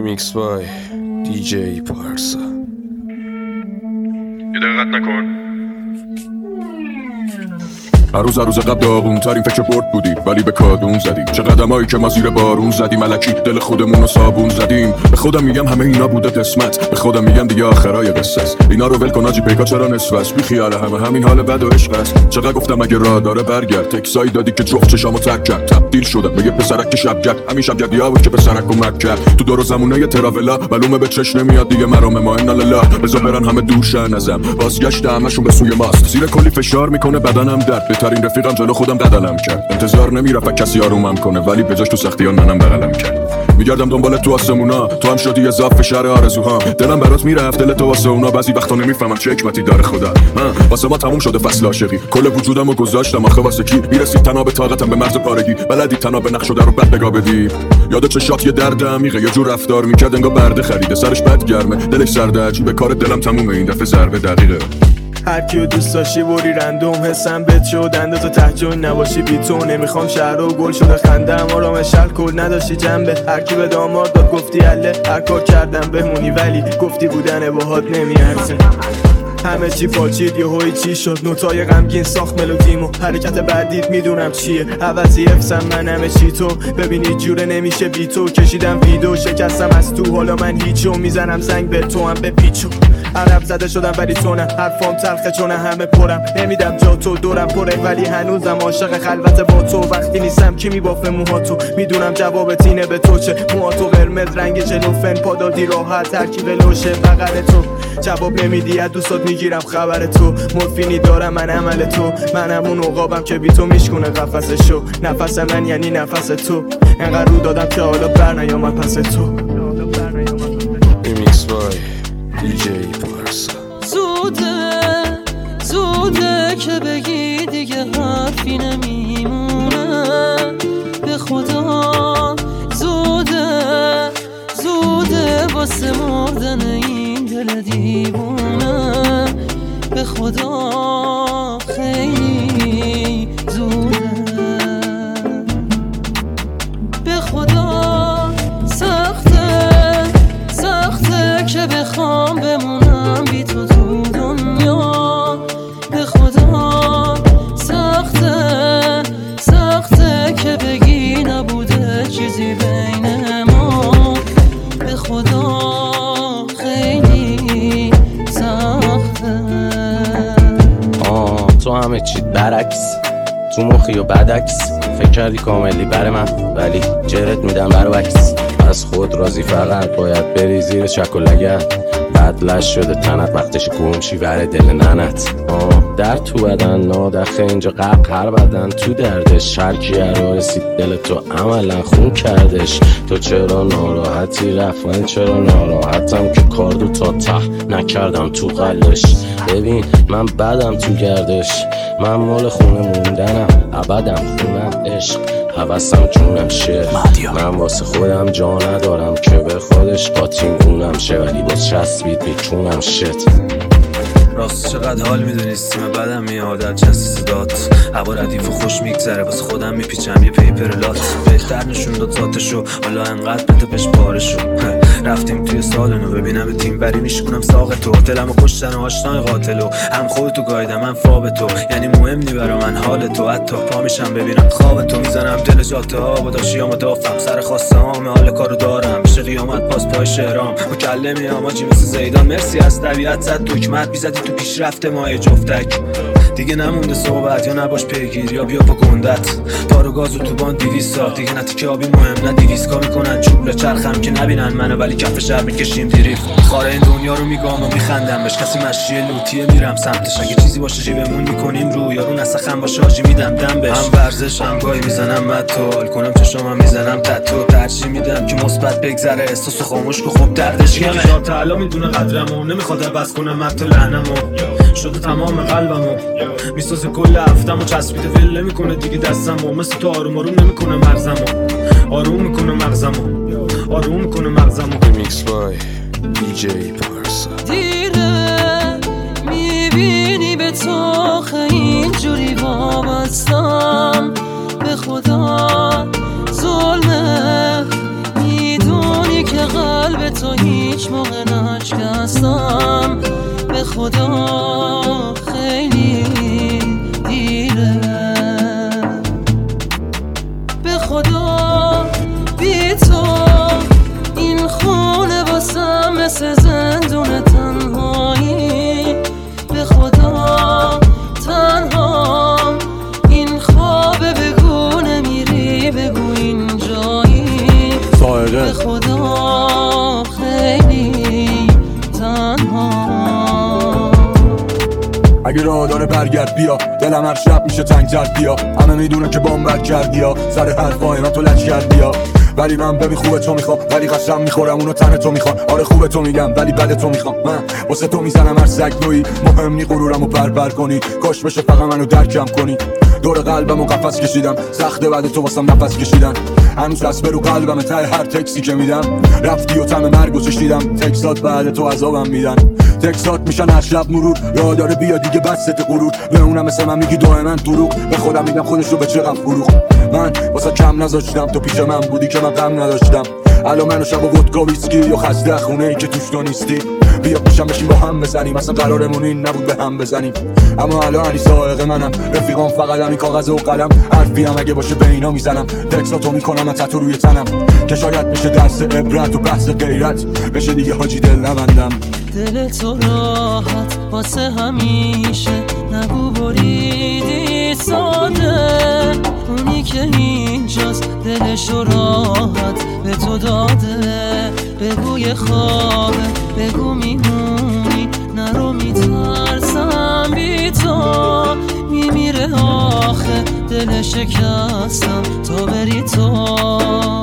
ریمیکس بای دیجی پارسا. یه دقت نکن. روز قبل داغون ترین فکر برد بودی ولی به کادون زدیم. چه قدمایی که ما زیر بارون زدیم، الکی دل خودمون رو صابون زدیم. به خودم میگم همه اینا بوده قسمت، به خودم میگم دیگه آخرای قصه است. اینا رو ول کن آجی، پیکا چرا نصف است؟ بی خیال همین حال بد و عشق است. چقدر گفتم اگه راه داره برگرد، تکسایی دادی که جفت چشامو تک کرد. تبدیل شدم به یه پسرک که شبگرد، همین شبگردیا بود که پسرک کمک کرد. تو دور و زمونه تراولا معلومه به چش نمیاد دیگه مرام ما ان لالا. بذار برن همه دوشن ازم، بازگشت همشون به سوی ماست. زیر کلی فشار میکنه بدنم درد، بهترین رفیقم جلو خودم قدلم کرد. انتظار نمیرفت کسی آرومم کنه ولی بجاش تو سختیان منم بغلم کرد. میگردم دنبال تو آسمونا، تو هم شدی اضافه شهر آرزوها. دلم برات میرفت دل تو واسه اونا، بعضی وقتا نمیفهمم چه حکمتی داره خدا. من واسه ما تموم شده فصل عاشقی، کل وجودمو گذاشتم آخه واسه کی؟ میرسید تنها به طاقتم به مرز پارگی، بلدی تنها به نقش شده رو بد نگاه بدی. یاد چشات یه درد عمیقه، یه جور رفتار میکرد انگار برده خریده، سرش بد گرمه دلش سرده، عجیبه کار دلم تمومه این دفعه ضربه دقیقه. هر کیو دوست داشتی بری رندوم، حسم بد شد اندازه تحجون نباشی بی تو. نمیخوام شهر و گل شده خندم آرام شل کل نداشتی جنبه. هر کی به داماد داد گفتی اله، هر کار کردم بمونی ولی گفتی بودن باهات نمیارزه. همه چی پاچید یه هوی چی شد، نوتای غمگین ساخت ملودیمو. حرکت بعدیت میدونم چیه، عوضی حفظم من همه چی تو. ببینی جوره نمیشه بی تو، کشیدم ویدو شکستم از تو. حالا من هیچو میزنم زنگ به تو هم به پیچو. عرب زده شدم ولی تو نه، حرفام تلخه چون همه پرم. نمیدم جا تو دورم پره ولی هنوزم عاشق خلوت با تو. وقتی نیستم کی میبافه موهاتو، میدونم جوابت اینه به تو چه. موهاتو قرمز رنگ جلوفن پادادی راحت ترکیب لوشه بغل تو. جواب نمیدی از دوستات میگیرم خبر تو. مورفینی دارم من عمل تو، من همون عقابم که بی تو میشکونه قفسشو. نفس من یعنی نفس تو، انقدر رو دادم که حالا بر نیامد پس تو. ریمیکس بای دیجی پارسا. زوده که بگی دیگه حرفی نمیمونه. به خدا زوده واسه مردن این دل دیوونه. به خدا خیلی زوده، به خدا سخته که بخوام بمونم بی تو تو دنیا. به خدا سخته که بگی نبوده چیزی بین ما. به خدا خیلی سخته. تو همه چی برعکس، تو مخی و بدعکس. فکر کردی کاملی بر من ولی جرت میدم برعکس. از خود راضی فقط باید بری زیر شک و لگت. بدلش شده تنت وقتش گمشی ور دل ننت. در تو بدن نادخه اینجا قهر بدن تو دردش. هر کی رو رسید دل تو عملا خون کردش. تو چرا ناراحتی رفت، من چرا ناراحتم که کاردو تا ته نکردم تو قلش. ببین من بدم تو گردش، من مال خونه موندنم ابدم خونم عشق. حوثم جونم شعر، من واسه خودم جا ندارم که به خودش قاطیم اونم شه. ولی باز چسبید بیچونم شت. راست چقدر حال میدونستی من بدم میاد از جنس صدات. هوا ردیف و خوش میگذره واسه خودم میپیچم یه پیپر لات. بهتر نشون داد ذاتشو، حالا انقدر بده بهش بارشو. رفتیم توی سالنو ببینم به تیم بری میشکنم ساق تو. دلمو کشتن و آشنای قاتلو، هم خودتو گایدم من فاب تو. یعنی مهم نی برا من حال تو، حتی پا میشم ببینم خواب تو. میزنم دل جاده ها با داشیامو دافم، سر خواسته هام حال کارو دارم. میشه قیامت باز پای شهرام مکلمی آماجی مثل زیدان. مرسی از طبیعت زد دکمت بیزدی تو پیشرفت ماه جفتک. دیگه نمونده صحبت یا نباش پیگیر یا بیا با گندت. تارو گازو تو بان 200 سال دیگه نتی که آبی مهم نه 200 کا میکنن چوبل چرخم که نبینن منو ولی کف شهر میکشیم دیریف. خاره این دنیا رو میگم و میخندم بهش، کسی مشیه لوتیه میرم سمتش. اگه چیزی باشه جیبمون میکنیم رو یارو نسخم با شارژی میدم دم بهش. هم ورزش هم گاهی میزنم متول کنم چشامم میزنم تتو. ترجیح میدم که مثبت بگذره احساسو خاموش کو خوب دردش کمه. ذات تعالی میدونه قدرمو، نمیخواد عوض کنم حتی لعنمو. شده تمام قلبمو میسازه کل هفتمو. چسبیده ول نمیکنه دیگه دستمو، مثل تو آروم آروم نمیکنه مرزمو. آروم میکنه مغزمو، آروم میکنه مغزمو. ریمیکس بای دیجی پارسا. دیره میبینی به تو اینجوری وابستم. به خدا ظلمه میدونی که قلب بترسم به خدا خیلی دیره به خدا بی تو این خونه واسم مثل زندون تنهایی به خدا تنها این خوابه بگو نمیری بگو این جایی به خدا خیلی تنها اگه راه داره برگرد بیا دلم هر شب میشه تنگ زرد بیا همه میدونه که بام بد کردی ها سر حرفای من تو لج کردی ها ولی من ببین خوبه تو میخوام ولی قسم میخورم اونو تن تو میخوام آره خوبه تو میگم ولی بد تو میخوام من واسه تو میزنم هر سگ نوعی مهم نی غرورمو پرپر کنی کاش بشه فقط منو درکم کنی دور قلبمو قفس کشیدم سخته بعد تو واسم نفس کشیدن هنوز دست برو قلبم ته هر تکسی که میدم رفتی و طعم مرگو چشیدم تکسات بعد تو عذابم میدن تکسات میشن هر شب مرور راه داره بیا دیگه بس ست غرور به اونم مثل من میگی دائما دروغ به خودم میگم خودشو به چقدر فروخ من واسه کم نذاشتم تو پیش من بودی که من غم نداشتم الان منو شب و ودکا ویسکی یا خسته خونه ای که توش تو نیستی بیا پیشم بشین با هم بزنیم اصلا قرارمون این نبود به هم بزنیم اما الان علی سائق منم رفیقام فقط همین کاغذ و قلم حرفی هم اگه باشه به اینا میزنم تکساتو میکنم من تتو روی تنم که شاید میشه درس عبرت و بحث غیرت بشه دیگه حاجی دل نبندم دل تو راحت واسه همیشه نگو بریدی ساده اونی که اینجاست دلشو راحت به تو داده بگوی خوابه بگو میمونی نرو میترسم بی تو میمیره آخه دل شکستم تا بری تو